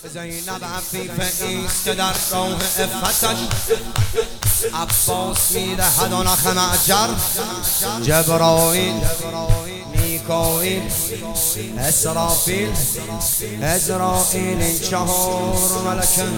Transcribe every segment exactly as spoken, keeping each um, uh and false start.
زینب عفیفه ایست که در راه افتش عباس میدهد و نخ معجر جبرائیل میکائیل اسرافیل عزرائیل این چهار ملکن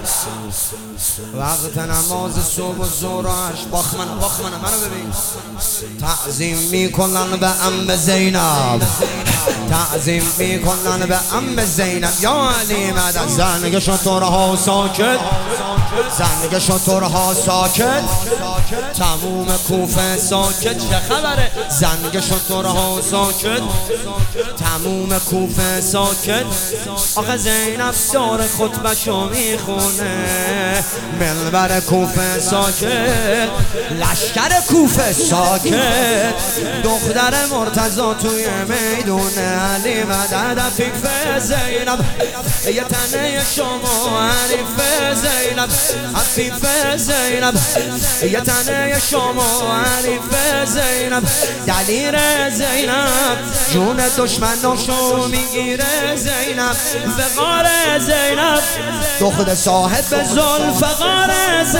وقت نماز صبح و ظهرش باخمن باخمن منو ببین تعظیم میکنن به ام زینب تعظیم میکنن به ام زینب یا علی مدد زنگ شطورها ساکت زنگ شطورها ساکت تموم کوفه ساکت چه خبره زنگ شطورها ساکت تموم کوفه ساکت آخه زینب داره خطبشو میخونه منبر کوفه ساکت لشکر کوفه ساکت دختر مرتضی توی میدون علی مدد عفیفه زینب یه تنه شما عفیفه زینب عفیفه زینب یه تنه شما عفیفه زینب دلیر زینب جون دشمناشو میگیره زینب وقار زینب دختر صاحب ذوالفقار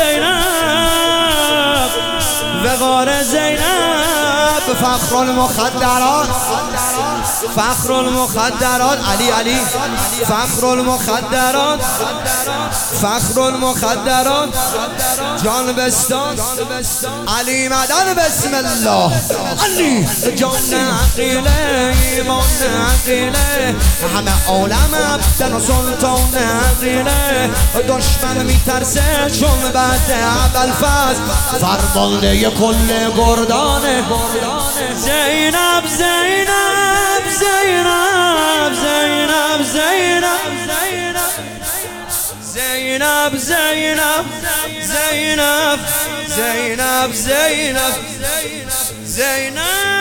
زینب وقار زینب فخر المخدرات فخر المخدرات علی علی فخر المخدرات فخر المخدرات جان بستان علی مدد بسم الله علی جان عقیله ایمان عقیله همه عالم عبدن و سلطان عقیله دشمن میترسه چون بعد ابوالفضل فرمانده کل گردانه زینب زینب زینب زینب زینب زینب زینب زینب زینب زینب زینب